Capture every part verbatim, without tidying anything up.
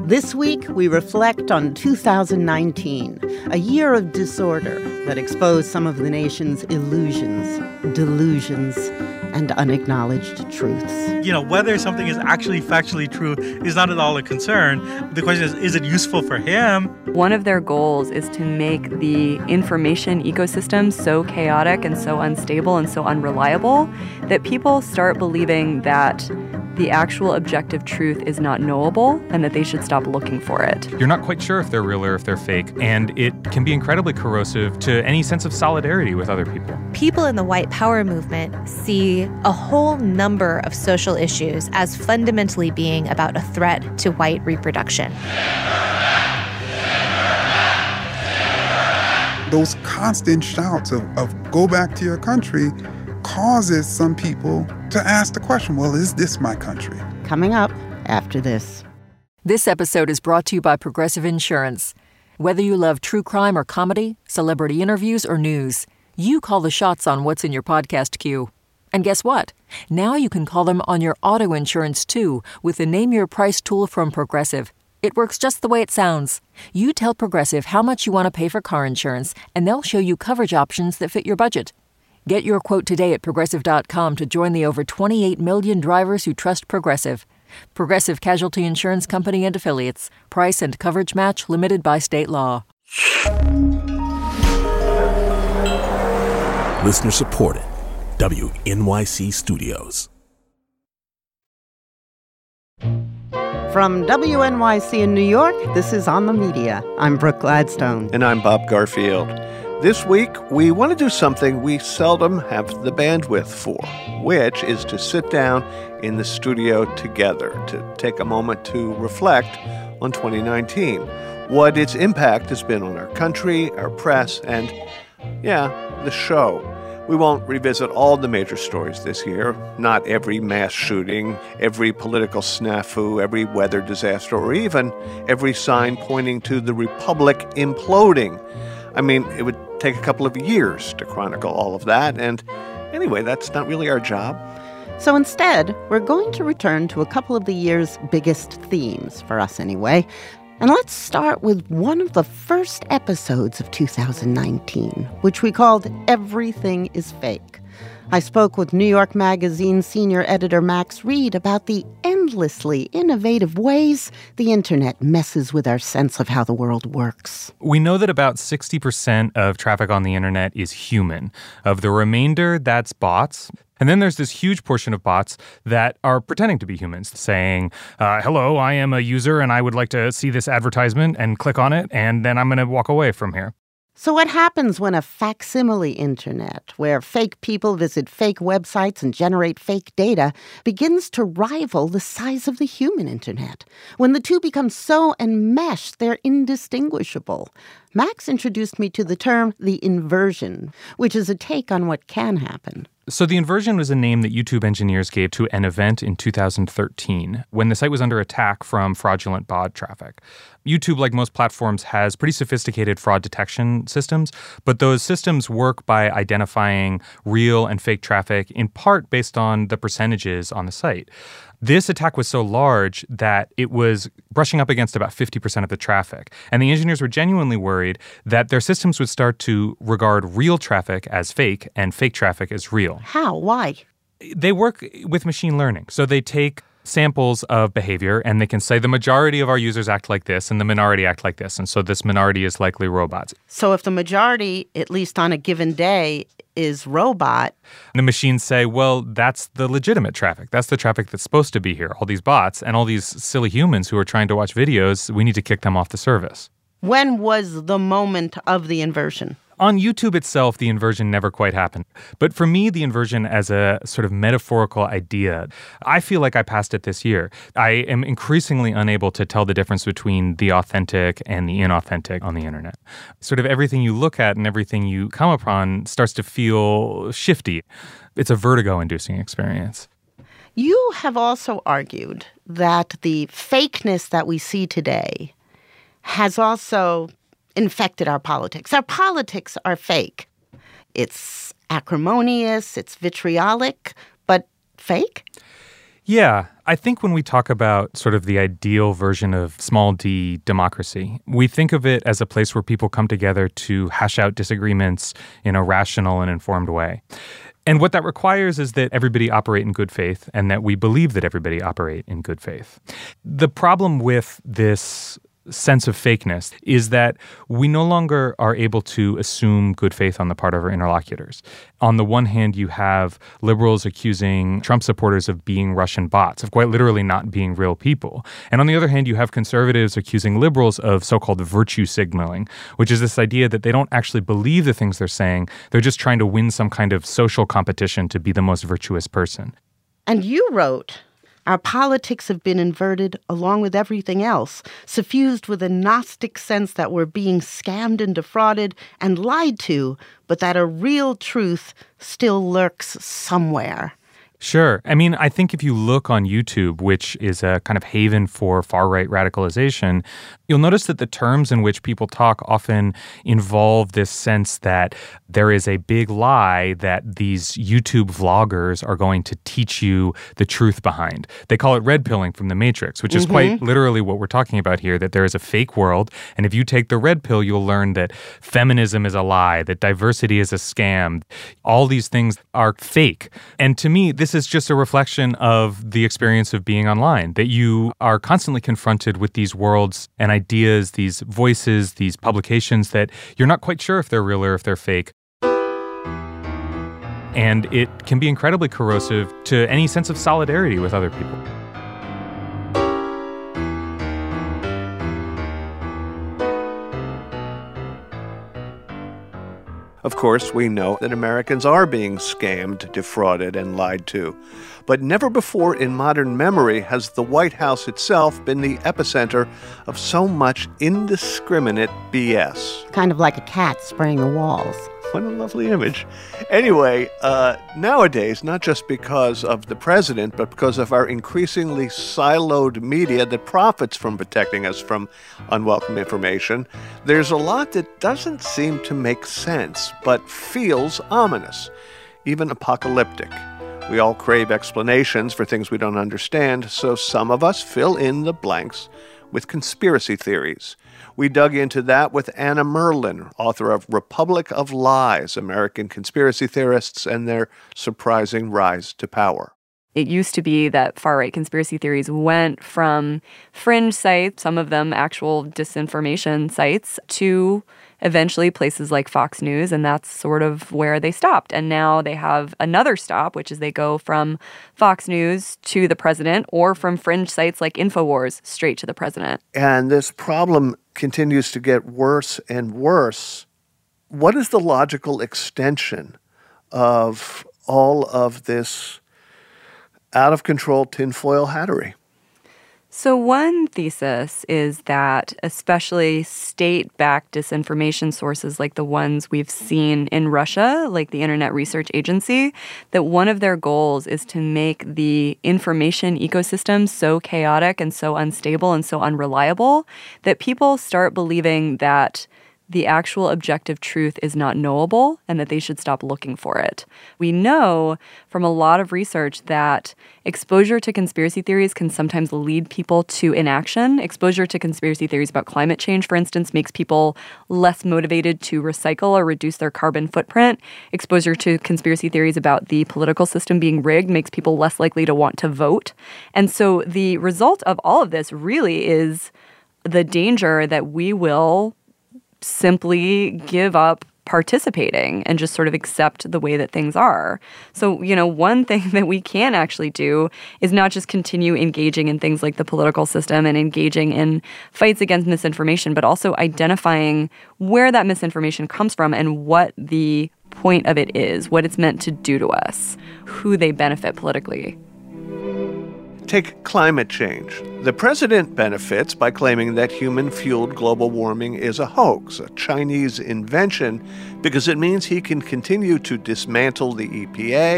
This week, we reflect on two thousand nineteen, a year of disorder that exposed some of the nation's illusions, delusions, and unacknowledged truths. You know, whether something is actually factually true is not at all a concern. The question is, is it useful for him? One of their goals is to make the information ecosystem so chaotic and so unstable and so unreliable that people start believing that the actual objective truth is not knowable and that they should stop looking for it. You're not quite sure if they're real or if they're fake, and it can be incredibly corrosive to any sense of solidarity with other people. People in the white power movement see a whole number of social issues as fundamentally being about a threat to white reproduction. Those constant shouts of, of go back to your country causes some people to ask the question, well, is this my country? Coming up after this. This episode is brought to you by Progressive Insurance. Whether you love true crime or comedy, celebrity interviews or news, you call the shots on what's in your podcast queue. And guess what? Now you can call them on your auto insurance too with the Name Your Price tool from Progressive. It works just the way it sounds. You tell Progressive how much you want to pay for car insurance, and they'll show you coverage options that fit your budget. Get your quote today at Progressive dot com to join the over twenty-eight million drivers who trust Progressive. Progressive Casualty Insurance Company and Affiliates. Price and coverage match limited by state law. Listener supported. W N Y C Studios. From W N Y C in New York, this is On the Media. I'm Brooke Gladstone. And I'm Bob Garfield. This week, we want to do something we seldom have the bandwidth for, which is to sit down in the studio together to take a moment to reflect on twenty nineteen, what its impact has been on our country, our press, and, yeah, the show. We won't revisit all the major stories this year, not every mass shooting, every political snafu, every weather disaster, or even every sign pointing to the republic imploding. I mean, it would take a couple of years to chronicle all of that, and anyway, that's not really our job. So instead, we're going to return to a couple of the year's biggest themes, for us anyway. And let's start with one of the first episodes of two thousand nineteen, which we called Everything is Fake. I spoke with New York Magazine senior editor Max Reed about the endlessly innovative ways the internet messes with our sense of how the world works. We know that about sixty percent of traffic on the internet is human. Of the remainder, that's bots. And then there's this huge portion of bots that are pretending to be humans, saying, uh, hello, I am a user and I would like to see this advertisement, and click on it, and then I'm going to walk away from here. So what happens when a facsimile internet, where fake people visit fake websites and generate fake data, begins to rival the size of the human internet? When the two become so enmeshed, they're indistinguishable. Max introduced me to the term the inversion, which is a take on what can happen. So the inversion was a name that YouTube engineers gave to an event in two thousand thirteen when the site was under attack from fraudulent bot traffic. YouTube, like most platforms, has pretty sophisticated fraud detection systems, but those systems work by identifying real and fake traffic in part based on the percentages on the site. This attack was so large that it was brushing up against about fifty percent of the traffic. And the engineers were genuinely worried that their systems would start to regard real traffic as fake and fake traffic as real. How? Why? They work with machine learning. So they take samples of behavior and they can say the majority of our users act like this and the minority act like this. And so this minority is likely robots. So if the majority, at least on a given day, is robot, the machines say, well, that's the legitimate traffic. That's the traffic that's supposed to be here. All these bots and all these silly humans who are trying to watch videos, we need to kick them off the service. When was the moment of the inversion? On YouTube itself, the inversion never quite happened. But for me, the inversion as a sort of metaphorical idea, I feel like I passed it this year. I am increasingly unable to tell the difference between the authentic and the inauthentic on the internet. Sort of everything you look at and everything you come upon starts to feel shifty. It's a vertigo-inducing experience. You have also argued that the fakeness that we see today has also infected our politics. Our politics are fake. It's acrimonious, it's vitriolic, but fake? Yeah, I think when we talk about sort of the ideal version of small d democracy, we think of it as a place where people come together to hash out disagreements in a rational and informed way. And what that requires is that everybody operate in good faith and that we believe that everybody operate in good faith. The problem with this sense of fakeness is that we no longer are able to assume good faith on the part of our interlocutors. On the one hand, you have liberals accusing Trump supporters of being Russian bots, of quite literally not being real people. And on the other hand, you have conservatives accusing liberals of so-called virtue signaling, which is this idea that they don't actually believe the things they're saying. They're just trying to win some kind of social competition to be the most virtuous person. And you wrote, our politics have been inverted along with everything else, suffused with a Gnostic sense that we're being scammed and defrauded and lied to, but that a real truth still lurks somewhere. Sure. I mean, I think if you look on YouTube, which is a kind of haven for far-right radicalization, you'll notice that the terms in which people talk often involve this sense that there is a big lie that these YouTube vloggers are going to teach you the truth behind. They call it red pilling from The Matrix, which is mm-hmm. quite literally what we're talking about here, that there is a fake world, and if you take the red pill, you'll learn that feminism is a lie, that diversity is a scam. All these things are fake. And to me, this This is just a reflection of the experience of being online, that you are constantly confronted with these worlds and ideas, these voices, these publications that you're not quite sure if they're real or if they're fake. And it can be incredibly corrosive to any sense of solidarity with other people. Of course, we know that Americans are being scammed, defrauded, and lied to. But never before in modern memory has the White House itself been the epicenter of so much indiscriminate B S. Kind of like a cat spraying the walls. What a lovely image. Anyway, uh, nowadays, not just because of the president, but because of our increasingly siloed media that profits from protecting us from unwelcome information, there's a lot that doesn't seem to make sense, but feels ominous, even apocalyptic. We all crave explanations for things we don't understand, so some of us fill in the blanks with conspiracy theories. We dug into that with Anna Merlan, author of Republic of Lies, American Conspiracy Theorists and Their Surprising Rise to Power. It used to be that far-right conspiracy theories went from fringe sites, some of them actual disinformation sites, to eventually places like Fox News, and that's sort of where they stopped. And now they have another stop, which is they go from Fox News to the president, or from fringe sites like InfoWars straight to the president. And this problem continues to get worse and worse. What is the logical extension of all of this out-of-control tinfoil hattery? So one thesis is that especially state-backed disinformation sources like the ones we've seen in Russia, like the Internet Research Agency, that one of their goals is to make the information ecosystem so chaotic and so unstable and so unreliable that people start believing that the actual objective truth is not knowable and that they should stop looking for it. We know from a lot of research that exposure to conspiracy theories can sometimes lead people to inaction. Exposure to conspiracy theories about climate change, for instance, makes people less motivated to recycle or reduce their carbon footprint. Exposure to conspiracy theories about the political system being rigged makes people less likely to want to vote. And so the result of all of this really is the danger that we will simply give up participating and just sort of accept the way that things are. So, you know, one thing that we can actually do is not just continue engaging in things like the political system and engaging in fights against misinformation, but also identifying where that misinformation comes from and what the point of it is, what it's meant to do to us, who they benefit politically. Take climate change. The president benefits by claiming that human-fueled global warming is a hoax, a Chinese invention, because it means he can continue to dismantle the E P A,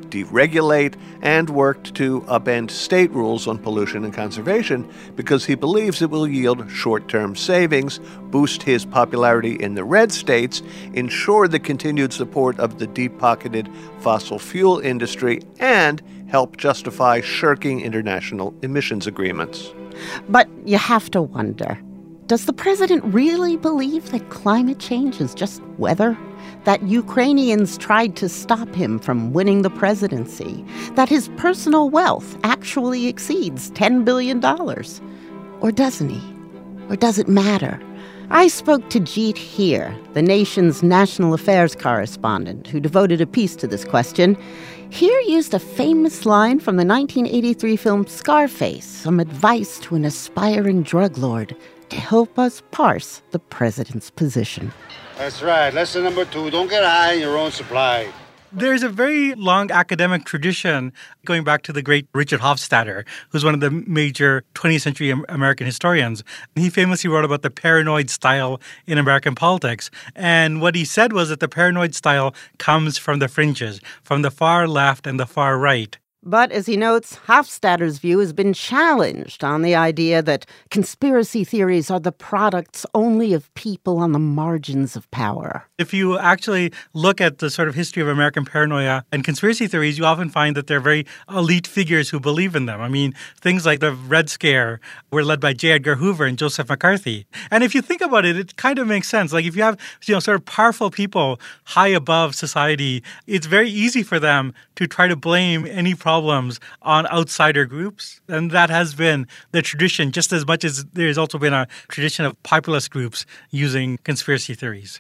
deregulate, and worked to upend state rules on pollution and conservation because he believes it will yield short-term savings, boost his popularity in the red states, ensure the continued support of the deep-pocketed fossil fuel industry, and help justify shirking international emissions agreements. But you have to wonder, does the president really believe that climate change is just weather? That Ukrainians tried to stop him from winning the presidency? That his personal wealth actually exceeds ten billion dollars? Or doesn't he? Or does it matter? I spoke to Jeet Heer, the nation's national affairs correspondent, who devoted a piece to this question. Heer used a famous line from the nineteen eighty-three film Scarface, some advice to an aspiring drug lord, to help us parse the president's position. That's right. Lesson number two, don't get high in your own supply. There's a very long academic tradition going back to the great Richard Hofstadter, who's one of the major twentieth century American historians. He famously wrote about the paranoid style in American politics. And what he said was that the paranoid style comes from the fringes, from the far left and the far right. But, as he notes, Hofstadter's view has been challenged on the idea that conspiracy theories are the products only of people on the margins of power. If you actually look at the sort of history of American paranoia and conspiracy theories, you often find that they're very elite figures who believe in them. I mean, things like the Red Scare were led by J. Edgar Hoover and Joseph McCarthy. And if you think about it, it kind of makes sense. Like, if you have, you know, sort of powerful people high above society, it's very easy for them to try to blame any problem problems on outsider groups. And that has been the tradition, just as much as there's also been a tradition of populist groups using conspiracy theories.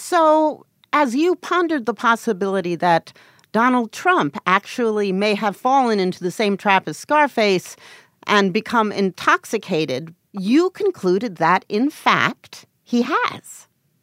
So, as you pondered the possibility that Donald Trump actually may have fallen into the same trap as Scarface and become intoxicated, you concluded that, in fact, he has.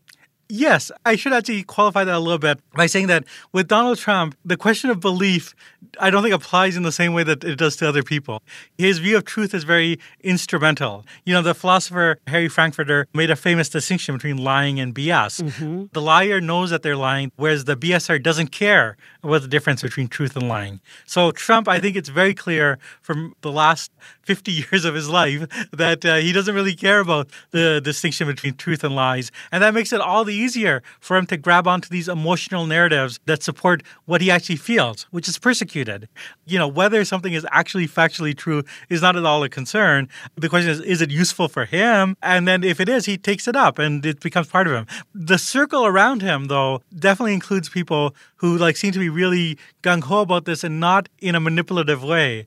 Yes, I should actually qualify that a little bit by saying that with Donald Trump, the question of belief, I don't think applies in the same way that it does to other people. His view of truth is very instrumental. You know, the philosopher Harry Frankfurter made a famous distinction between lying and B S. Mm-hmm. The liar knows that they're lying, whereas the BSer doesn't care about the difference between truth and lying. So Trump, I think it's very clear from the last fifty years of his life that uh, he doesn't really care about the distinction between truth and lies. And that makes it all the easier for him to grab onto these emotional narratives that support what he actually feels, which is persecuted. You know, whether something is actually factually true is not at all a concern. The question is, is it useful for him? And then if it is, he takes it up and it becomes part of him. The circle around him, though, definitely includes people who like seem to be really gung-ho about this and not in a manipulative way.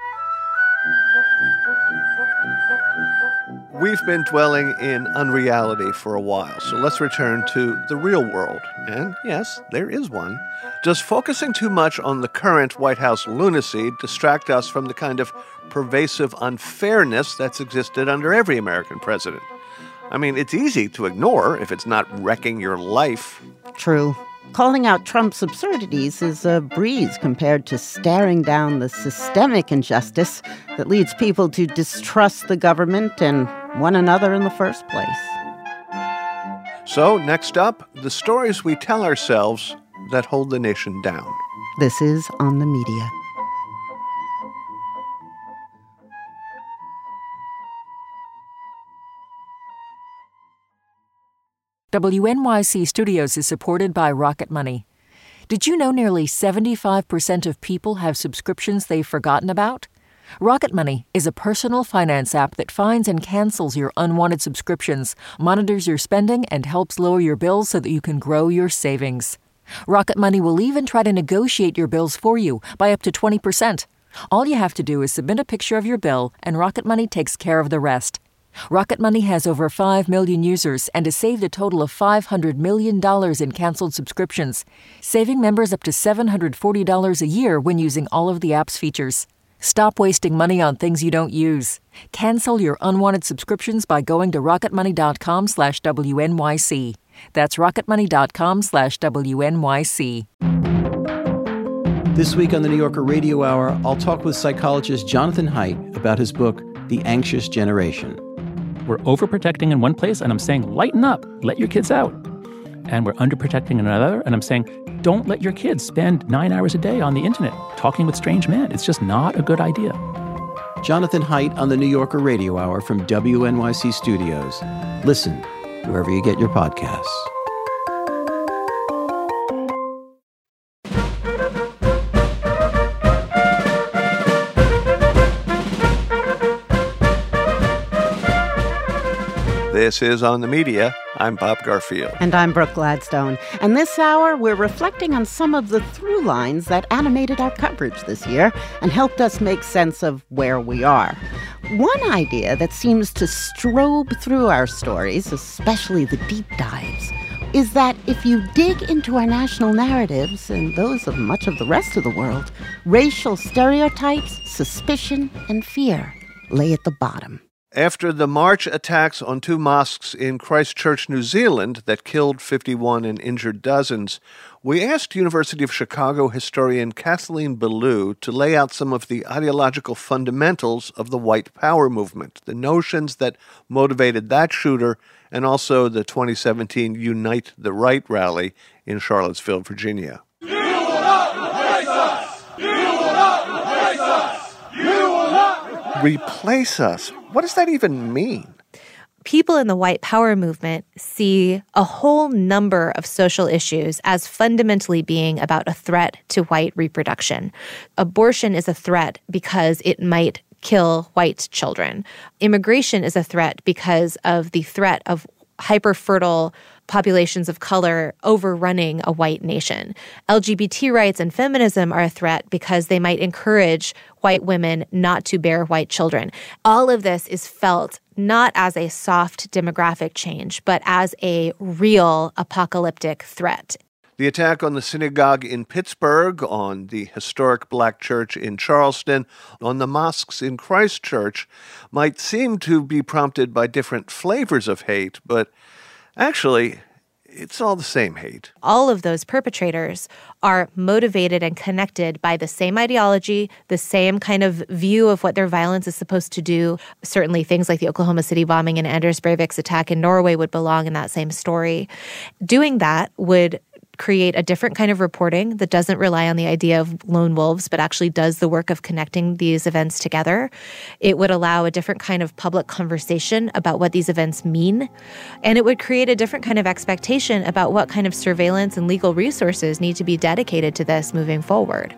We've been dwelling in unreality for a while, so let's return to the real world. And yes, there is one. Does focusing too much on the current White House lunacy distract us from the kind of pervasive unfairness that's existed under every American president? I mean, it's easy to ignore if it's not wrecking your life. True. Calling out Trump's absurdities is a breeze compared to staring down the systemic injustice that leads people to distrust the government and one another in the first place. So, next up, the stories we tell ourselves that hold the nation down. This is On the Media. W N Y C Studios is supported by Rocket Money. Did you know nearly seventy-five percent of people have subscriptions they've forgotten about? Rocket Money is a personal finance app that finds and cancels your unwanted subscriptions, monitors your spending, and helps lower your bills so that you can grow your savings. Rocket Money will even try to negotiate your bills for you by up to twenty percent. All you have to do is submit a picture of your bill, and Rocket Money takes care of the rest. Rocket Money has over five million users and has saved a total of five hundred million dollars in canceled subscriptions, saving members up to seven hundred forty dollars a year when using all of the app's features. Stop wasting money on things you don't use. Cancel your unwanted subscriptions by going to rocketmoney.com slash WNYC. That's rocketmoney.com slash WNYC. This week on the New Yorker Radio Hour, I'll talk with psychologist Jonathan Haidt about his book, The Anxious Generation. We're overprotecting in one place, and I'm saying, lighten up, let your kids out. And we're underprotecting in another, and I'm saying, don't let your kids spend nine hours a day on the internet talking with strange men. It's just not a good idea. Jonathan Haidt on the New Yorker Radio Hour from W N Y C Studios. Listen wherever you get your podcasts. This is On the Media. I'm Bob Garfield. And I'm Brooke Gladstone. And this hour, we're reflecting on some of the through lines that animated our coverage this year and helped us make sense of where we are. One idea that seems to strobe through our stories, especially the deep dives, is that if you dig into our national narratives and those of much of the rest of the world, racial stereotypes, suspicion, and fear lay at the bottom. After the March attacks on two mosques in Christchurch, New Zealand, that killed fifty-one and injured dozens, we asked University of Chicago historian Kathleen Belew to lay out some of the ideological fundamentals of the white power movement, the notions that motivated that shooter, and also the twenty seventeen Unite the Right rally in Charlottesville, Virginia. You will not replace us! You will not replace us! You will not Replace us? What does that even mean? People in the white power movement see a whole number of social issues as fundamentally being about a threat to white reproduction. Abortion is a threat because it might kill white children. Immigration is a threat because of the threat of hyper-fertile populations of color overrunning a white nation. L G B T rights and feminism are a threat because they might encourage white women not to bear white children. All of this is felt not as a soft demographic change, but as a real apocalyptic threat. The attack on the synagogue in Pittsburgh, on the historic black church in Charleston, on the mosques in Christchurch might seem to be prompted by different flavors of hate, but actually, it's all the same hate. All of those perpetrators are motivated and connected by the same ideology, the same kind of view of what their violence is supposed to do. Certainly things like the Oklahoma City bombing and Anders Breivik's attack in Norway would belong in that same story. Doing that would create a different kind of reporting that doesn't rely on the idea of lone wolves, but actually does the work of connecting these events together. It would allow a different kind of public conversation about what these events mean. And it would create a different kind of expectation about what kind of surveillance and legal resources need to be dedicated to this moving forward.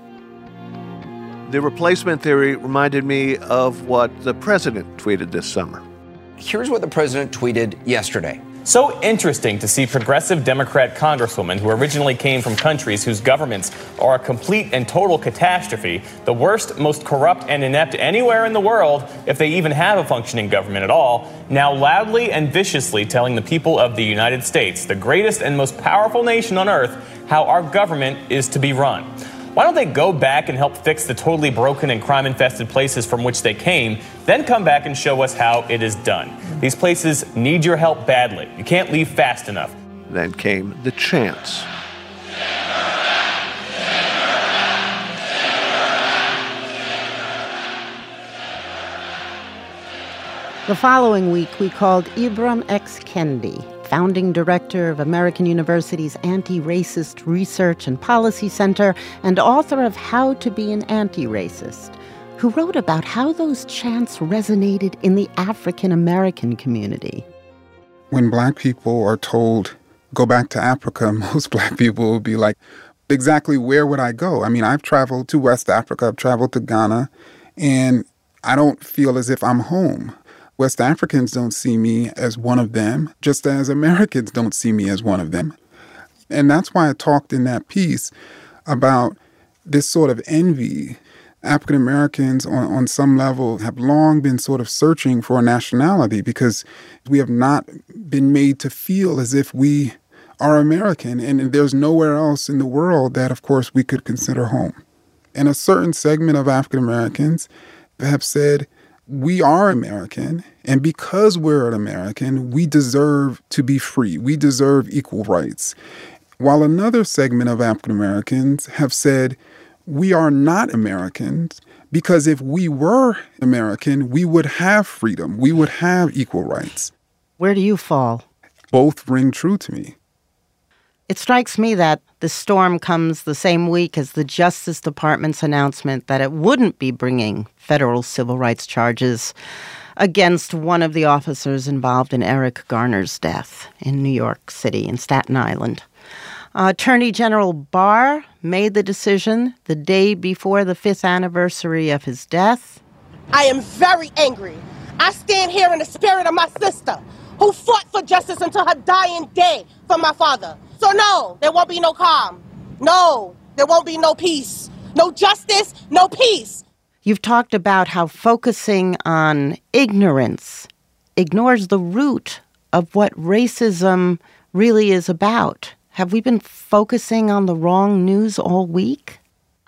The replacement theory reminded me of what the president tweeted this summer. Here's what the president tweeted yesterday. So interesting to see progressive Democrat congresswomen who originally came from countries whose governments are a complete and total catastrophe, the worst, most corrupt and inept anywhere in the world, if they even have a functioning government at all, now loudly and viciously telling the people of the United States, the greatest and most powerful nation on earth, how our government is to be run. Why don't they go back and help fix the totally broken and crime-infested places from which they came, then come back and show us how it is done? These places need your help badly. You can't leave fast enough. Then came the chants. The following week, we called Ibram X. Kendi, founding director of American University's Anti-Racist Research and Policy Center and author of How to Be an Anti-Racist, who wrote about how those chants resonated in the African-American community. When black people are told, go back to Africa, most black people will be like, exactly where would I go? I mean, I've traveled to West Africa, I've traveled to Ghana, and I don't feel as if I'm home. West Africans don't see me as one of them, just as Americans don't see me as one of them. And that's why I talked in that piece about this sort of envy. African Americans on, on some level have long been sort of searching for a nationality because we have not been made to feel as if we are American. And there's nowhere else in the world that, of course, we could consider home. And a certain segment of African Americans have said, we are American, and because we're an American, we deserve to be free. We deserve equal rights. While another segment of African Americans have said, we are not Americans, because if we were American, we would have freedom. We would have equal rights. Where do you fall? Both ring true to me. It strikes me that the storm comes the same week as the Justice Department's announcement that it wouldn't be bringing federal civil rights charges against one of the officers involved in Eric Garner's death in New York City, in Staten Island. Uh, Attorney General Barr made the decision the day before the fifth anniversary of his death. I am very angry. I stand here in the spirit of my sister, who fought for justice until her dying day for my father. So no, there won't be no calm. No, there won't be no peace. No justice, no peace. You've talked about how focusing on ignorance ignores the root of what racism really is about. Have we been focusing on the wrong news all week?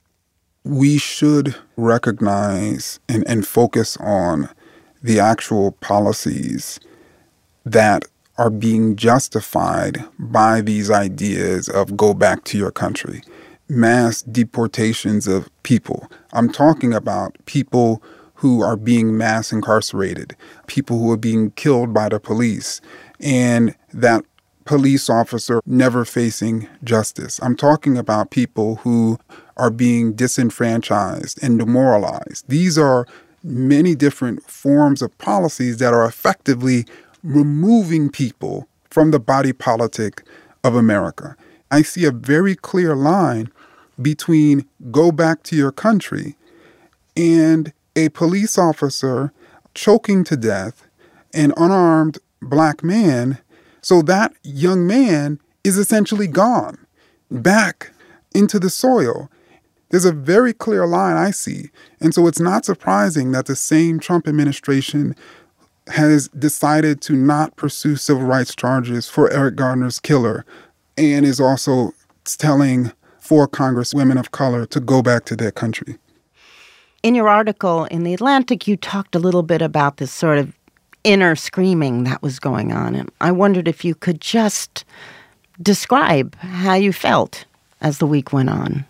We should recognize and, and focus on the actual policies that are being justified by these ideas of go back to your country. Mass deportations of people. I'm talking about people who are being mass incarcerated, people who are being killed by the police, and that police officer never facing justice. I'm talking about people who are being disenfranchised and demoralized. These are many different forms of policies that are effectively removing people from the body politic of America. I see a very clear line between go back to your country and a police officer choking to death an unarmed black man, so that young man is essentially gone back into the soil. There's a very clear line I see. And so it's not surprising that the same Trump administration has decided to not pursue civil rights charges for Eric Garner's killer and is also telling four congresswomen of color to go back to their country. In your article in The Atlantic, you talked a little bit about this sort of inner screaming that was going on. And I wondered if you could just describe how you felt as the week went on.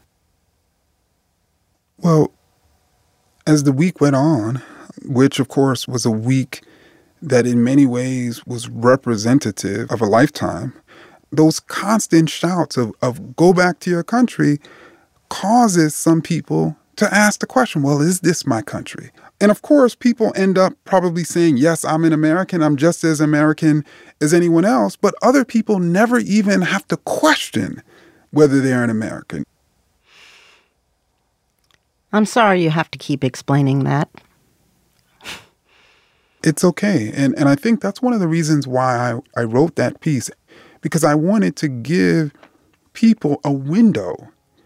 Well, as the week went on, which of course was a week that in many ways was representative of a lifetime, those constant shouts of, of go back to your country causes some people to ask the question, well, is this my country? And of course, people end up probably saying, yes, I'm an American. I'm just as American as anyone else. But other people never even have to question whether they're an American. I'm sorry you have to keep explaining that. It's okay. And and I think that's one of the reasons why I, I wrote that piece, because I wanted to give people a window,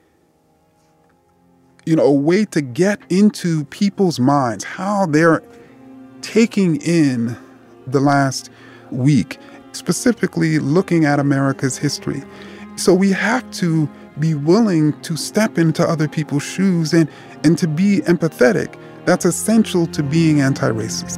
you know, a way to get into people's minds, how they're taking in the last week, specifically looking at America's history. So we have to be willing to step into other people's shoes and, and to be empathetic. That's essential to being anti-racist.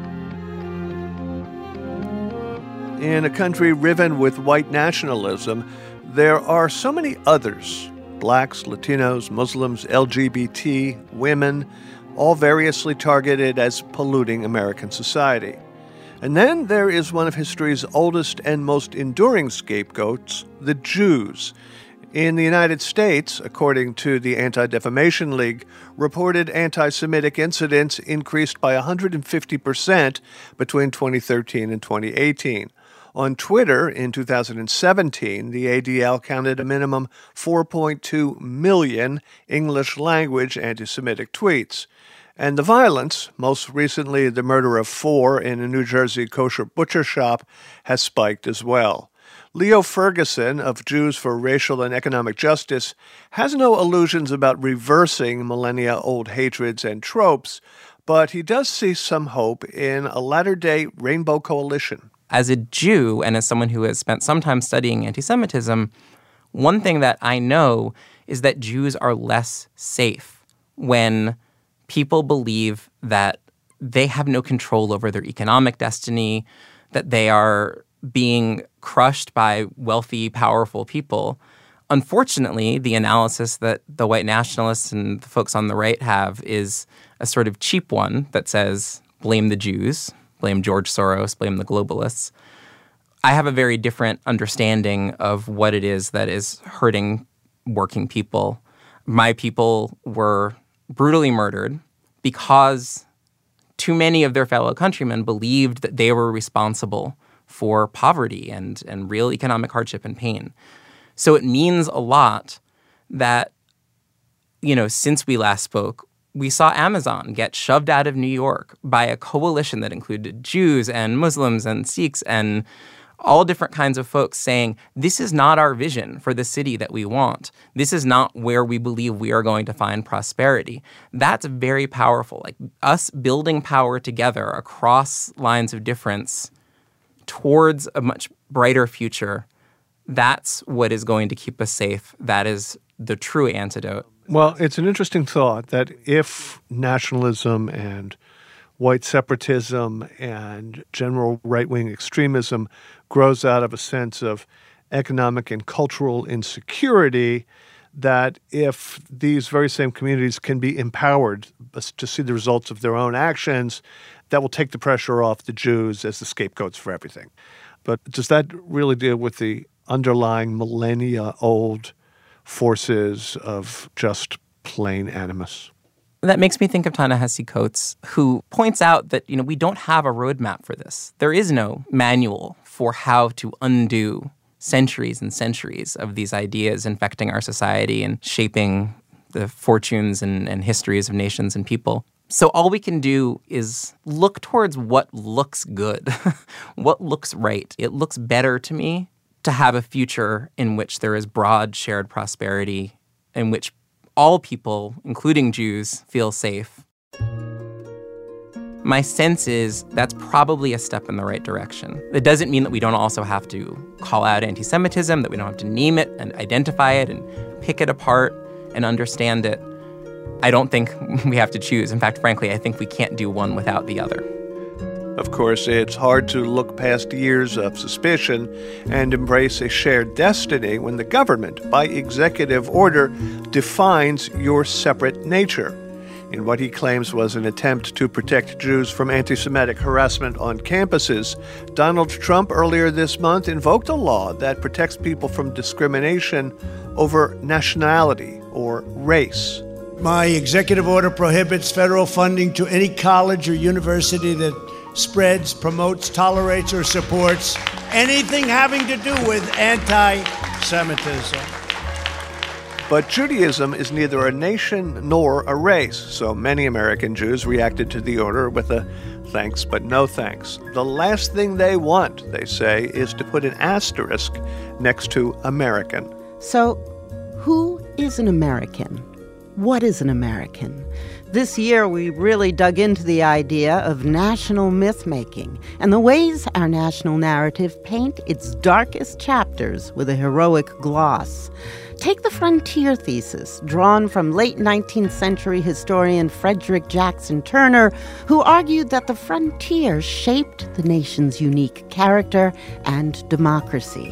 In a country riven with white nationalism, there are so many others. Blacks, Latinos, Muslims, L G B T, women, all variously targeted as polluting American society. And then there is one of history's oldest and most enduring scapegoats, the Jews. In the United States, according to the Anti-Defamation League, reported anti-Semitic incidents increased by one hundred fifty percent between twenty thirteen and twenty eighteen. On Twitter, in two thousand seventeen, the A D L counted a minimum four point two million English-language anti-Semitic tweets. And the violence, most recently the murder of four in a New Jersey kosher butcher shop, has spiked as well. Leo Ferguson of Jews for Racial and Economic Justice has no illusions about reversing millennia-old hatreds and tropes, but he does see some hope in a latter-day rainbow coalition. As a Jew and as someone who has spent some time studying anti-Semitism, one thing that I know is that Jews are less safe when people believe that they have no control over their economic destiny, that they are being crushed by wealthy, powerful people. Unfortunately, the analysis that the white nationalists and the folks on the right have is a sort of cheap one that says, blame the Jews, blame George Soros, blame the globalists. I have a very different understanding of what it is that is hurting working people. My people were brutally murdered because too many of their fellow countrymen believed that they were responsible for poverty and, and real economic hardship and pain. So it means a lot that, you know, since we last spoke, we saw Amazon get shoved out of New York by a coalition that included Jews and Muslims and Sikhs and all different kinds of folks saying, this is not our vision for the city that we want. This is not where we believe we are going to find prosperity. That's very powerful. Like us building power together across lines of difference towards a much brighter future, that's what is going to keep us safe. That is the true antidote. Well, it's an interesting thought that if nationalism and white separatism and general right-wing extremism grows out of a sense of economic and cultural insecurity, that if these very same communities can be empowered to see the results of their own actions, that will take the pressure off the Jews as the scapegoats for everything. But does that really deal with the underlying millennia-old forces of just plain animus? That makes me think of Ta-Nehisi Coates, who points out that, you know, we don't have a roadmap for this. There is no manual for how to undo centuries and centuries of these ideas infecting our society and shaping the fortunes and, and histories of nations and people. So all we can do is look towards what looks good, what looks right. It looks better to me to have a future in which there is broad shared prosperity, in which all people, including Jews, feel safe. My sense is that's probably a step in the right direction. It doesn't mean that we don't also have to call out anti-Semitism, that we don't have to name it and identify it and pick it apart and understand it. I don't think we have to choose. In fact, frankly, I think we can't do one without the other. Of course, it's hard to look past years of suspicion and embrace a shared destiny when the government, by executive order, defines your separate nature in what he claims was an attempt to protect Jews from anti-Semitic harassment on campuses. Donald Trump earlier this month invoked a law that protects people from discrimination over nationality or race. My executive order prohibits federal funding to any college or university that spreads, promotes, tolerates, or supports anything having to do with anti-Semitism. But Judaism is neither a nation nor a race, so many American Jews reacted to the order with a thanks but no thanks. The last thing they want, they say, is to put an asterisk next to American. So, who is an American? What is an American? This year, we really dug into the idea of national myth-making and the ways our national narrative paint its darkest chapters with a heroic gloss. Take the frontier thesis, drawn from late nineteenth century historian Frederick Jackson Turner, who argued that the frontier shaped the nation's unique character and democracy.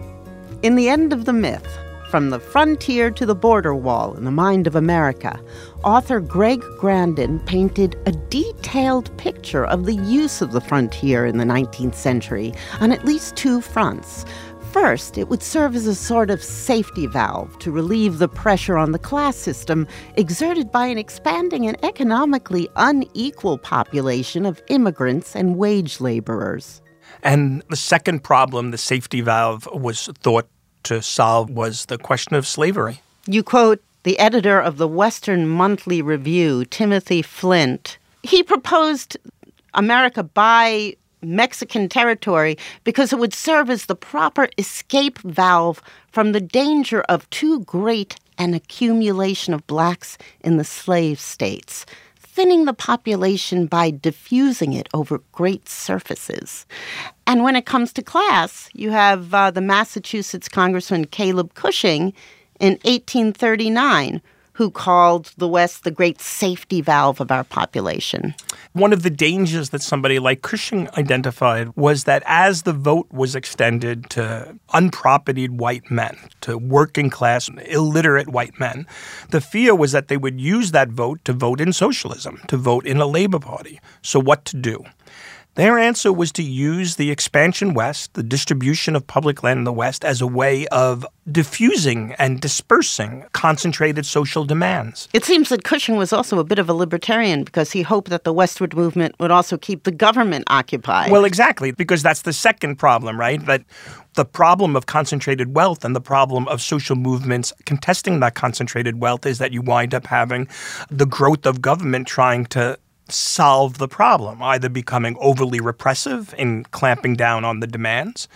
In The End of the Myth, From the Frontier to the Border Wall in the Mind of America, author Greg Grandin painted a detailed picture of the use of the frontier in the nineteenth century on at least two fronts. First, it would serve as a sort of safety valve to relieve the pressure on the class system exerted by an expanding and economically unequal population of immigrants and wage laborers. And the second problem the safety valve was thought to solve was the question of slavery. You quote the editor of the Western Monthly Review, Timothy Flint. He proposed America buy Mexican territory because it would serve as the proper escape valve from the danger of too great an accumulation of blacks in the slave states, thinning the population by diffusing it over great surfaces. And when it comes to class, you have uh, the Massachusetts Congressman Caleb Cushing in eighteen thirty-nine, who called the West the great safety valve of our population. One of the dangers that somebody like Cushing identified was that as the vote was extended to unpropertied white men, to working class, illiterate white men, the fear was that they would use that vote to vote in socialism, to vote in a Labor Party. So what to do? Their answer was to use the expansion west, the distribution of public land in the west, as a way of diffusing and dispersing concentrated social demands. It seems that Cushing was also a bit of a libertarian because he hoped that the westward movement would also keep the government occupied. Well, exactly, because that's the second problem, right? That the problem of concentrated wealth and the problem of social movements contesting that concentrated wealth is that you wind up having the growth of government trying to solve the problem, either becoming overly repressive in clamping down on the demands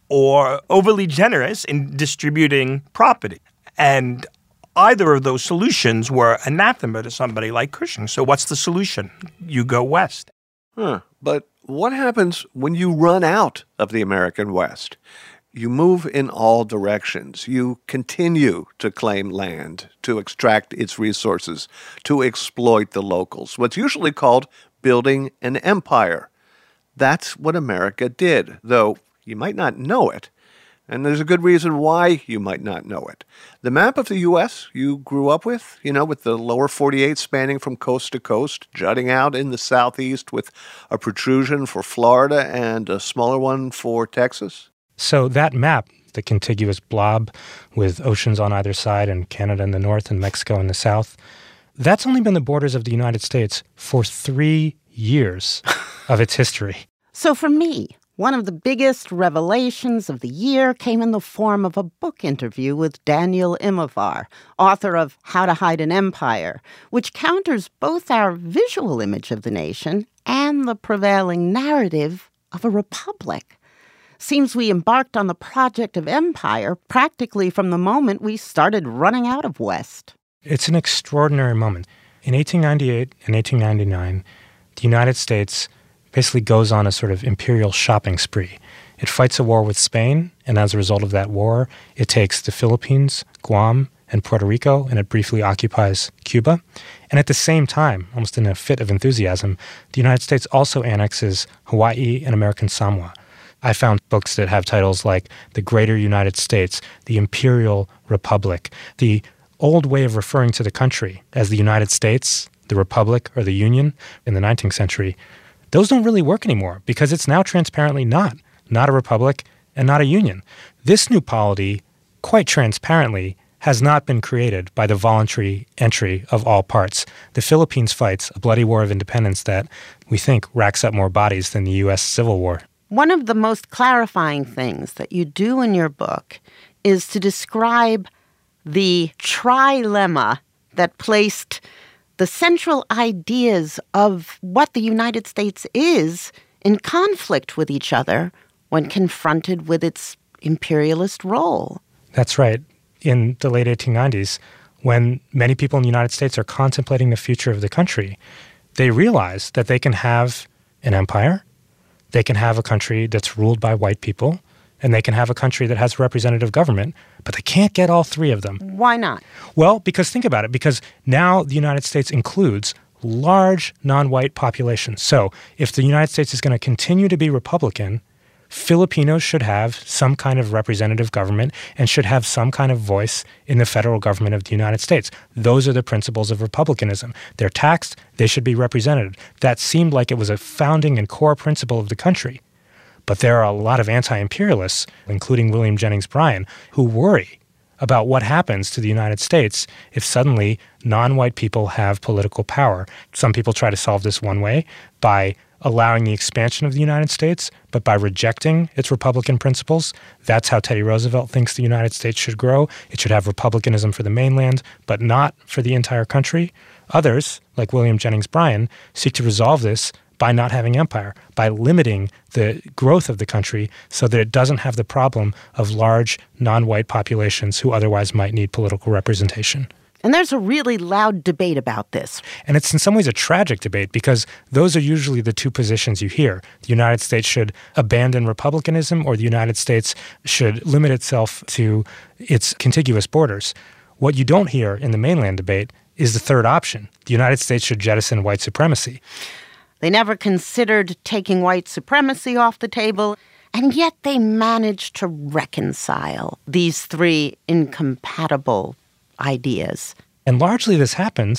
or overly generous in distributing property. And either of those solutions were anathema to somebody like Cushing. So what's the solution? You go west. Huh. But what happens when you run out of the American West? You move in all directions. You continue to claim land, to extract its resources, to exploit the locals, what's usually called building an empire. That's what America did, though you might not know it. And there's a good reason why you might not know it. The map of the U S you grew up with, you know, with the lower forty-eight spanning from coast to coast, jutting out in the southeast with a protrusion for Florida and a smaller one for Texas. So that map, the contiguous blob with oceans on either side and Canada in the north and Mexico in the south, that's only been the borders of the United States for three years of its history. So for me, one of the biggest revelations of the year came in the form of a book interview with Daniel Immerwahr, author of How to Hide an Empire, which counters both our visual image of the nation and the prevailing narrative of a republic. Seems we embarked on the project of empire practically from the moment we started running out of West. It's an extraordinary moment. In eighteen ninety-eight and eighteen ninety-nine, the United States basically goes on a sort of imperial shopping spree. It fights a war with Spain, and as a result of that war, it takes the Philippines, Guam, and Puerto Rico, and it briefly occupies Cuba. And at the same time, almost in a fit of enthusiasm, the United States also annexes Hawaii and American Samoa. I found books that have titles like The Greater United States, The Imperial Republic, the old way of referring to the country as the United States, the Republic, or the Union in the nineteenth century. Those don't really work anymore because it's now transparently not, not a republic and not a union. This new polity, quite transparently, has not been created by the voluntary entry of all parts. The Philippines fights a bloody war of independence that we think racks up more bodies than the U S Civil War. One of the most clarifying things that you do in your book is to describe the trilemma that placed the central ideas of what the United States is in conflict with each other when confronted with its imperialist role. That's right. In the late eighteen nineties, when many people in the United States are contemplating the future of the country, they realize that they can have an empire, they can have a country that's ruled by white people, and they can have a country that has a representative government, but they can't get all three of them. Why not? Well, because think about it, because now the United States includes large non-white populations. So if the United States is going to continue to be Republican, Filipinos should have some kind of representative government and should have some kind of voice in the federal government of the United States. Those are the principles of republicanism. They're taxed, they should be represented. That seemed like it was a founding and core principle of the country. But there are a lot of anti-imperialists, including William Jennings Bryan, who worry about what happens to the United States if suddenly non-white people have political power. Some people try to solve this one way, by allowing the expansion of the United States, but by rejecting its Republican principles. That's how Teddy Roosevelt thinks the United States should grow. It should have republicanism for the mainland, but not for the entire country. Others, like William Jennings Bryan, seek to resolve this by not having empire, by limiting the growth of the country so that it doesn't have the problem of large non-white populations who otherwise might need political representation. And there's a really loud debate about this. And it's in some ways a tragic debate because those are usually the two positions you hear. The United States should abandon republicanism or the United States should limit itself to its contiguous borders. What you don't hear in the mainland debate is the third option. The United States should jettison white supremacy. They never considered taking white supremacy off the table, and yet they managed to reconcile these three incompatible ideas. And largely this happens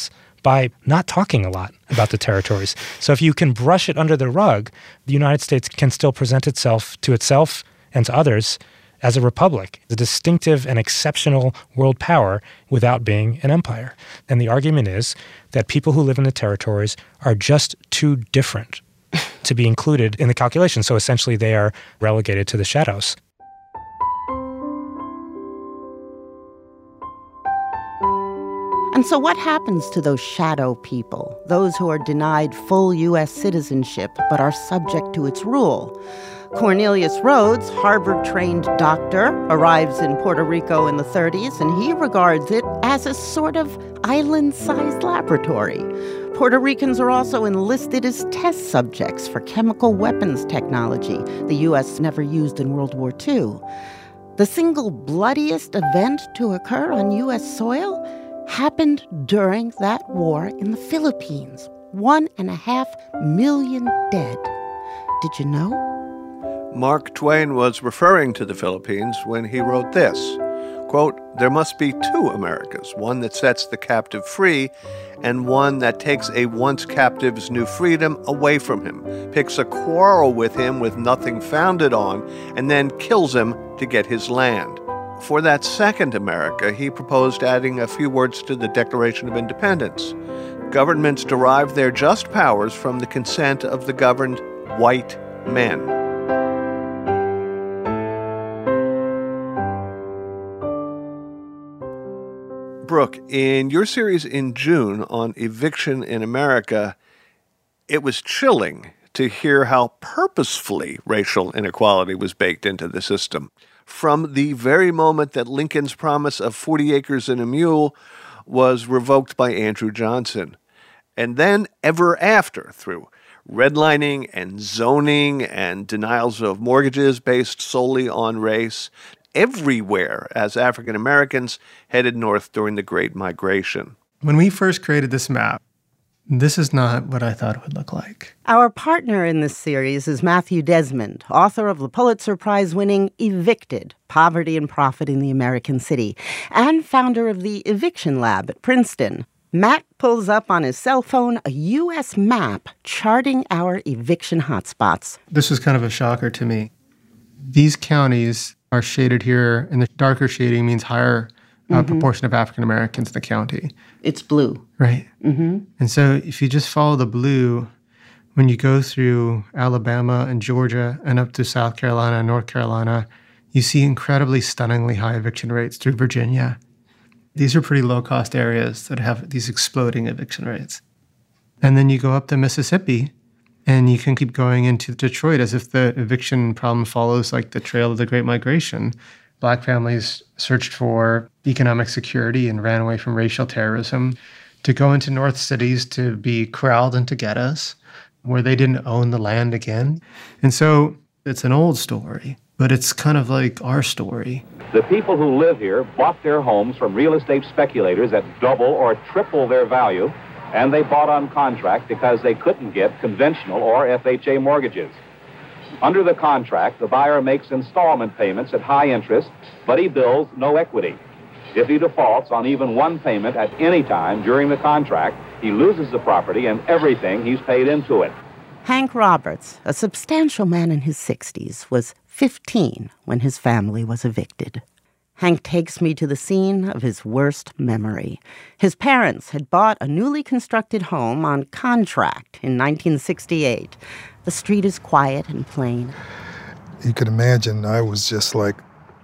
by not talking a lot about the territories. So if you can brush it under the rug, the United States can still present itself to itself and to others as a republic, a distinctive and exceptional world power without being an empire. And the argument is that people who live in the territories are just too different to be included in the calculation. So essentially they are relegated to the shadows. And so what happens to those shadow people, those who are denied full U S citizenship but are subject to its rule? Cornelius Rhodes, Harvard-trained doctor, arrives in Puerto Rico in the thirties, and he regards it as a sort of island-sized laboratory. Puerto Ricans are also enlisted as test subjects for chemical weapons technology the U S never used in World War Two. The single bloodiest event to occur on U S soil happened during that war in the Philippines. One and a half million dead. Did you know? Mark Twain was referring to the Philippines when he wrote this, quote, "There must be two Americas, one that sets the captive free and one that takes a once captive's new freedom away from him, picks a quarrel with him with nothing founded on, and then kills him to get his land." For that second America, he proposed adding a few words to the Declaration of Independence. Governments derive their just powers from the consent of the governed white men. Brooke, in your series in June on eviction in America, it was chilling to hear how purposefully racial inequality was baked into the system. From the very moment that Lincoln's promise of forty acres and a mule was revoked by Andrew Johnson. And then ever after, through redlining and zoning and denials of mortgages based solely on race, everywhere as African Americans headed north during the Great Migration. When we first created this map, this is not what I thought it would look like. Our partner in this series is Matthew Desmond, author of the Pulitzer Prize-winning Evicted, Poverty and Profit in the American City, and founder of the Eviction Lab at Princeton. Matt pulls up on his cell phone a U S map charting our eviction hotspots. This was kind of a shocker to me. These counties are shaded here, and the darker shading means higher uh, mm-hmm. proportion of African Americans in the county. It's blue. Right. Mm-hmm. And so if you just follow the blue, when you go through Alabama and Georgia and up to South Carolina and North Carolina, you see incredibly stunningly high eviction rates through Virginia. These are pretty low-cost areas that have these exploding eviction rates. And then you go up to Mississippi, and you can keep going into Detroit as if the eviction problem follows like the trail of the Great Migration. Black families searched for economic security and ran away from racial terrorism to go into north cities to be corralled into ghettos where they didn't own the land again. And so it's an old story, but it's kind of like our story. The people who live here bought their homes from real estate speculators at double or triple their value, and they bought on contract because they couldn't get conventional or F H A mortgages. Under the contract, the buyer makes installment payments at high interest, but he bills no equity. If he defaults on even one payment at any time during the contract, he loses the property and everything he's paid into it. Hank Roberts, a substantial man in his sixties, was fifteen when his family was evicted. Hank takes me to the scene of his worst memory. His parents had bought a newly constructed home on contract in nineteen sixty-eight. The street is quiet and plain. You could imagine I was just like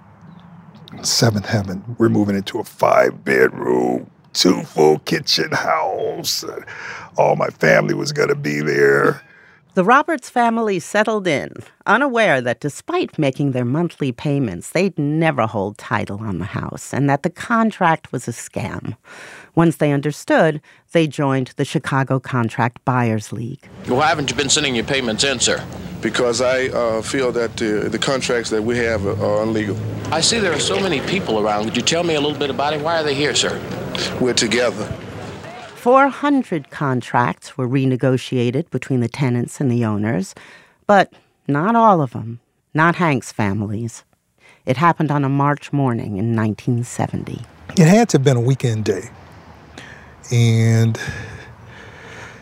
seventh heaven. We're moving into a five-bedroom, two full kitchen house. All my family was going to be there. The Roberts family settled in, unaware that despite making their monthly payments, they'd never hold title on the house and that the contract was a scam. Once they understood, they joined the Chicago Contract Buyers League. Why haven't you been sending your payments in, sir? Because I uh, feel that the, the contracts that we have are, are illegal. I see there are so many people around. Could you tell me a little bit about it? Why are they here, sir? We're together. four hundred contracts were renegotiated between the tenants and the owners, but not all of them, not Hank's families. It happened on a March morning in nineteen seventy. It had to have been a weekend day. And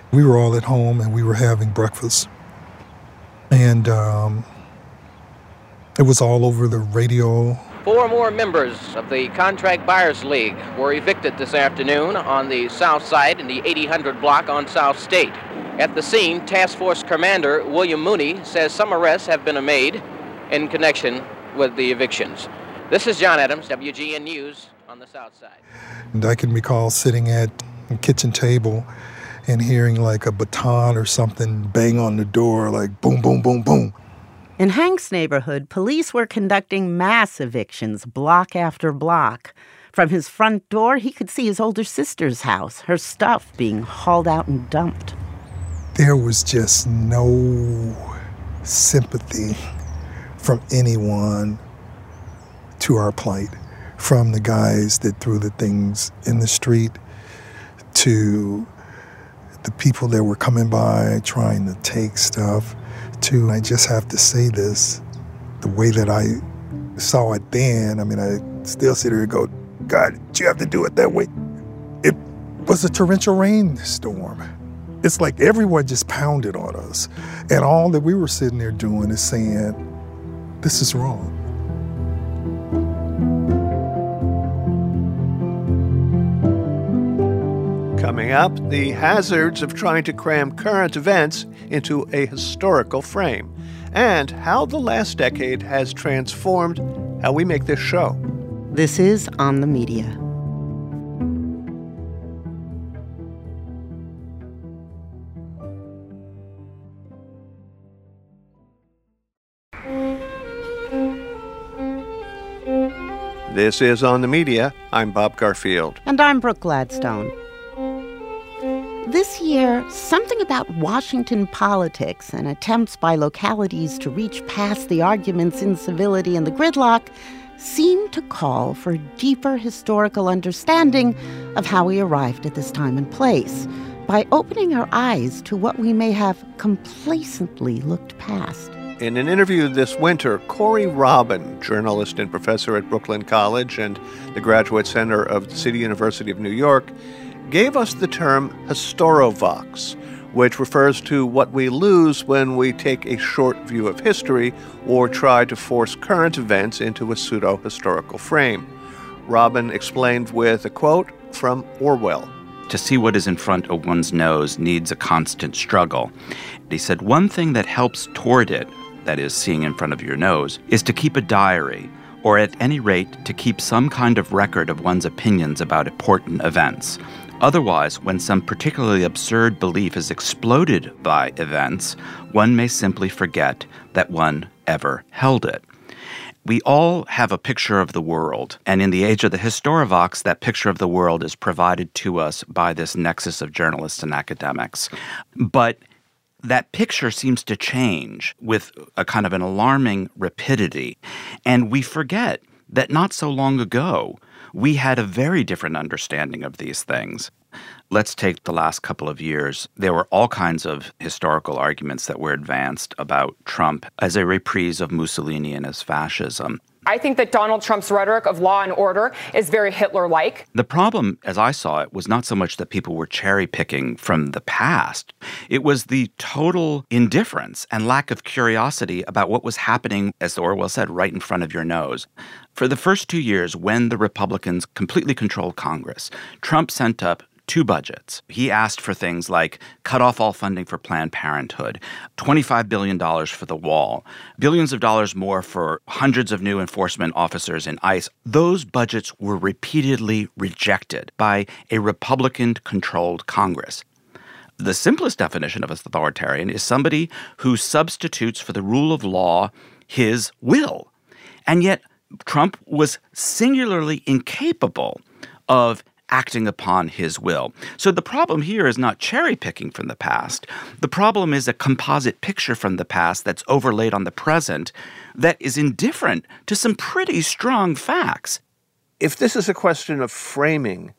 We were all at home and we were having breakfast. And um, it was all over the radio. Four more members of the Contract Buyers League were evicted this afternoon on the south side in the eighty hundred block on South State. At the scene, Task Force Commander William Mooney says some arrests have been made in connection with the evictions. This is John Adams, W G N News on the south side. And I can recall sitting at the kitchen table and hearing like a baton or something bang on the door, like boom, boom, boom, boom. In Hank's neighborhood, police were conducting mass evictions block after block. From his front door, he could see his older sister's house, her stuff being hauled out and dumped. There was just no sympathy from anyone to our plight, from the guys that threw the things in the street to the people that were coming by trying to take stuff, to, I just have to say this, the way that I saw it then, I mean, I still sit here and go, God, did you have to do it that way? It was a torrential rainstorm. It's like everyone just pounded on us. And all that we were sitting there doing is saying, this is wrong. Coming up, the hazards of trying to cram current events into a historical frame, and how the last decade has transformed how we make this show. This is On the Media. This is On the Media. I'm Bob Garfield. And I'm Brooke Gladstone. This year, something about Washington politics and attempts by localities to reach past the arguments, incivility, and the gridlock seemed to call for deeper historical understanding of how we arrived at this time and place by opening our eyes to what we may have complacently looked past. In an interview this winter, Corey Robin, journalist and professor at Brooklyn College and the Graduate Center of the City University of New York, gave us the term historiovox, which refers to what we lose when we take a short view of history or try to force current events into a pseudo-historical frame. Robin explained with a quote from Orwell. To see what is in front of one's nose needs a constant struggle. He said one thing that helps toward it, that is, seeing in front of your nose, is to keep a diary, or at any rate to keep some kind of record of one's opinions about important events. Otherwise, when some particularly absurd belief is exploded by events, one may simply forget that one ever held it. We all have a picture of the world, and in the age of the historiovox, that picture of the world is provided to us by this nexus of journalists and academics. But that picture seems to change with a kind of an alarming rapidity, and we forget that not so long ago, we had a very different understanding of these things. Let's take the last couple of years. There were all kinds of historical arguments that were advanced about Trump as a reprise of Mussolini and his fascism. I think that Donald Trump's rhetoric of law and order is very Hitler-like. The problem, as I saw it, was not so much that people were cherry-picking from the past. It was the total indifference and lack of curiosity about what was happening, as Orwell said, right in front of your nose. For the first two years, when the Republicans completely controlled Congress, Trump sent up two budgets. He asked for things like cut off all funding for Planned Parenthood, twenty-five billion dollars for the wall, billions of dollars more for hundreds of new enforcement officers in ICE. Those budgets were repeatedly rejected by a Republican-controlled Congress. The simplest definition of authoritarian is somebody who substitutes for the rule of law his will. And yet Trump was singularly incapable of acting upon his will. So the problem here is not cherry-picking from the past. The problem is a composite picture from the past that's overlaid on the present that is indifferent to some pretty strong facts. If this is a question of framing,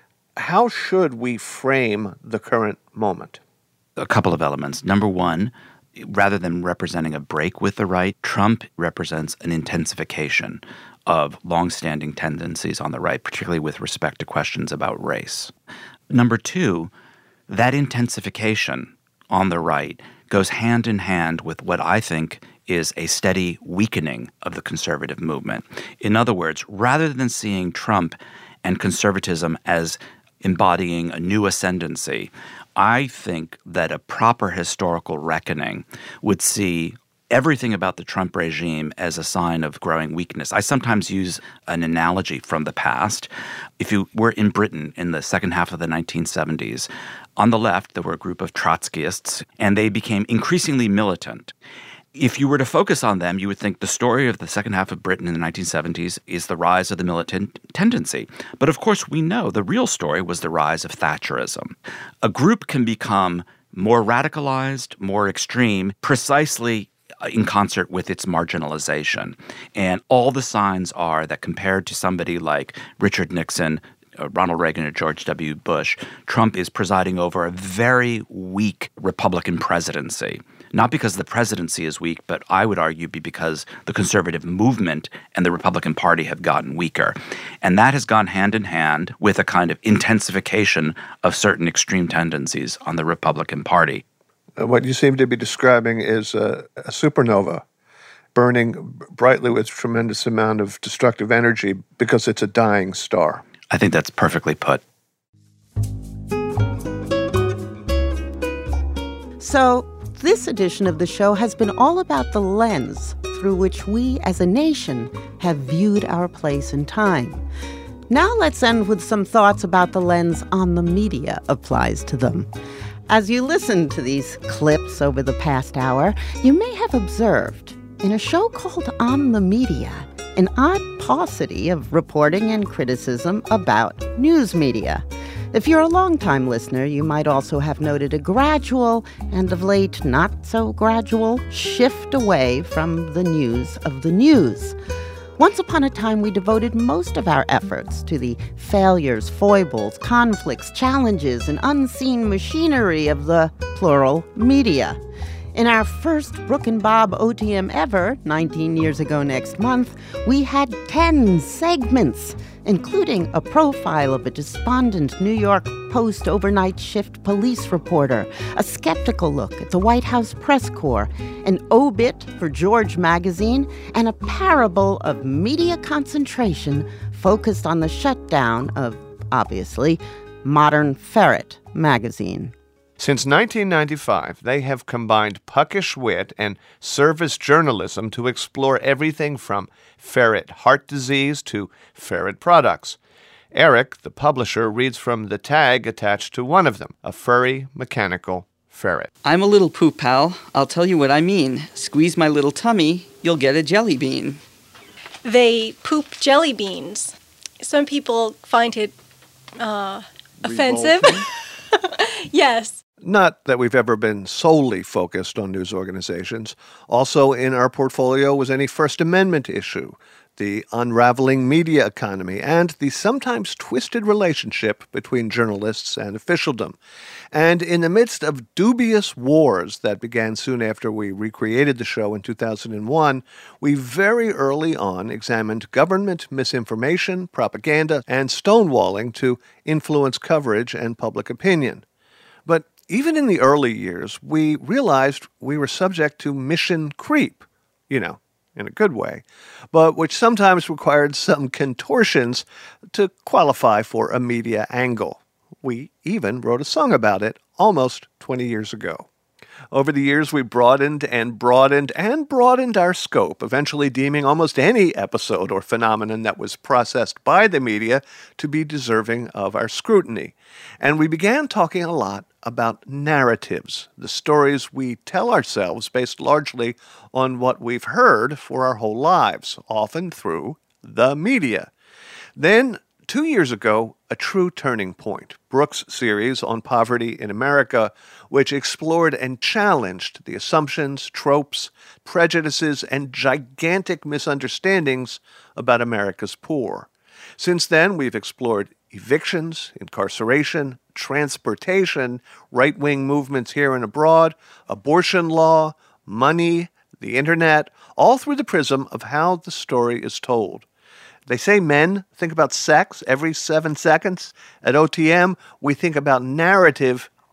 how should we frame the current moment? A couple of elements. Number one, rather than representing a break with the right, Trump represents an intensification of longstanding tendencies on the right, particularly with respect to questions about race. Number two, That intensification on the right goes hand in hand with what I think is a steady weakening of the conservative movement. In other words, rather than seeing Trump and conservatism as embodying a new ascendancy, I think that a proper historical reckoning would see everything about the Trump regime as a sign of growing weakness. I sometimes use an analogy from the past. If you were in Britain in the second half of the nineteen seventies, on the left there were a group of Trotskyists, and they became increasingly militant. If you were to focus on them, you would think the story of the second half of Britain in the nineteen seventies is the rise of the militant tendency. But of course, we know the real story was the rise of Thatcherism. A group can become more radicalized, more extreme, precisely in concert with its marginalization. And all the signs are that compared to somebody like Richard Nixon, uh, Ronald Reagan, or George W. Bush, Trump is presiding over a very weak Republican presidency. Not because the presidency is weak, but I would argue be because the conservative movement and the Republican Party have gotten weaker. And that has gone hand in hand with a kind of intensification of certain extreme tendencies on the Republican Party. What you seem to be describing is a, a supernova burning brightly with a tremendous amount of destructive energy because it's a dying star. I think that's perfectly put. So, this edition of the show has been all about the lens through which we as a nation have viewed our place in time. Now let's end with some thoughts about the lens on the media applies to them. As you listen to these clips over the past hour, you may have observed, in a show called On the Media, an odd paucity of reporting and criticism about news media. If you're a longtime listener, you might also have noted a gradual, and of late not so gradual, shift away from the news of the news. Once upon a time, we devoted most of our efforts to the failures, foibles, conflicts, challenges, and unseen machinery of the, plural, media. In our first Brooke and Bob O T M ever, nineteen years ago next month, we had ten segments, including a profile of a despondent New York Post overnight shift police reporter, a skeptical look at the White House press corps, an obit for George magazine, and a parable of media concentration focused on the shutdown of, obviously, Modern Ferret magazine. Since nineteen ninety-five, they have combined puckish wit and service journalism to explore everything from ferret heart disease to ferret products. Eric, the publisher, reads from the tag attached to one of them, a furry, mechanical ferret. I'm a little poop pal. I'll tell you what I mean. Squeeze my little tummy, you'll get a jelly bean. They poop jelly beans. Some people find it uh, offensive. Yes. Not that we've ever been solely focused on news organizations. Also in our portfolio was any First Amendment issue, the unraveling media economy, and the sometimes twisted relationship between journalists and officialdom. And in the midst of dubious wars that began soon after we recreated the show in two thousand one, we very early on examined government misinformation, propaganda, and stonewalling to influence coverage and public opinion. But even in the early years, we realized we were subject to mission creep, you know, in a good way, but which sometimes required some contortions to qualify for a media angle. We even wrote a song about it almost twenty years ago. Over the years, we broadened and broadened and broadened our scope, eventually deeming almost any episode or phenomenon that was processed by the media to be deserving of our scrutiny. And we began talking a lot about narratives, the stories we tell ourselves based largely on what we've heard for our whole lives, often through the media. Then, two years ago, a true turning point, Brooke's series on poverty in America, which explored and challenged the assumptions, tropes, prejudices, and gigantic misunderstandings about America's poor. Since then, we've explored evictions, incarceration, transportation, right-wing movements here and abroad, abortion law, money, the internet, all through the prism of how the story is told. They say men think about sex every seven seconds. At O T M, we think about narrative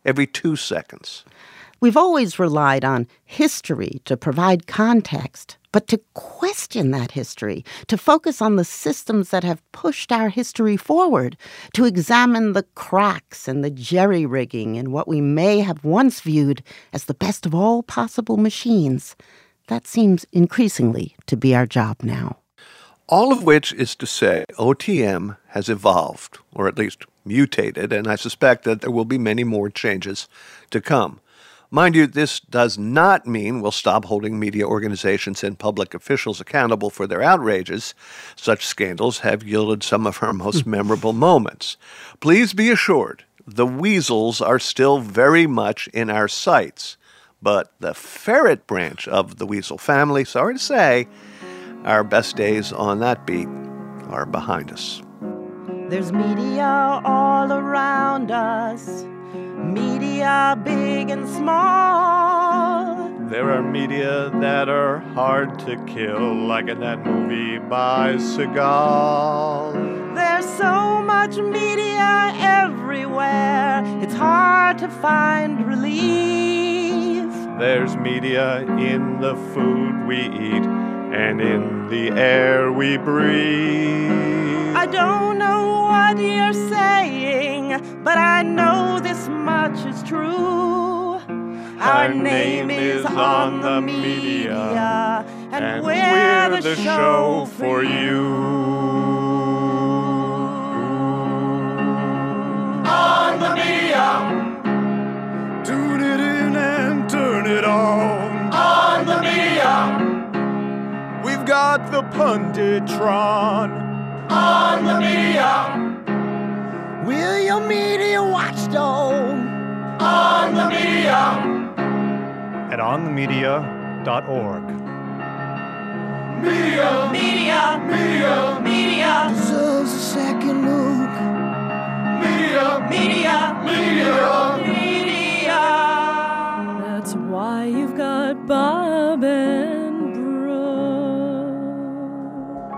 every two seconds. We've always relied on history to provide context, but to question that history, to focus on the systems that have pushed our history forward, to examine the cracks and the jerry-rigging in what we may have once viewed as the best of all possible machines, that seems increasingly to be our job now. All of which is to say O T M has evolved, or at least mutated, and I suspect that there will be many more changes to come. Mind you, this does not mean we'll stop holding media organizations and public officials accountable for their outrages. Such scandals have yielded some of our most memorable moments. Please be assured, the weasels are still very much in our sights. But the ferret branch of the weasel family, sorry to say, our best days on that beat are behind us. There's media all around us, media big and small. There are media that are hard to kill, like in that movie by Seagal. There's so much media everywhere, it's hard to find relief. There's media in the food we eat and in the air we breathe. I don't know what you're saying, but I know this much is true. Our name is on the media, and we're the show for you. On the media. Tune it in and turn it on. On the media. We've got the Punditron. On the media. We're your media watchdog. On the media. At on the media dot org. Media. Media. Media. Media. Deserves a second look. Media. Media. Media. Media. That's why you've got Bob and Brooke.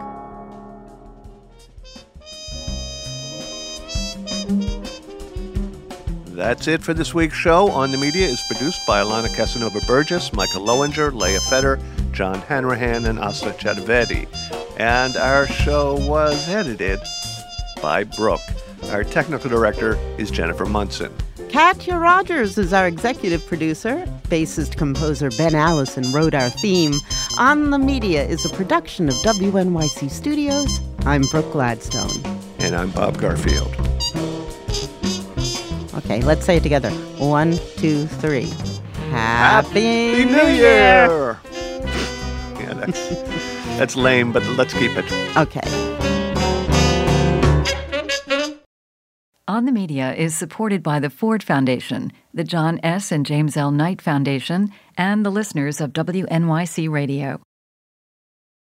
That's it for this week's show. On the Media is produced by Alana Casanova-Burgess, Michael Lowinger, Leah Fetter, John Hanrahan, and Asa Chaturvedi. And our show was edited by Brooke. Our technical director is Jennifer Munson. Katya Rogers is our executive producer. Bassist composer Ben Allison wrote our theme. On the Media is a production of W N Y C Studios. I'm Brooke Gladstone. And I'm Bob Garfield. Okay, let's say it together. One, two, three. Happy, Happy New, New Year! Year! Yeah, that's, that's lame, but let's keep it. Okay. On the Media is supported by the Ford Foundation, the John S. and James L. Knight Foundation, and the listeners of W N Y C Radio.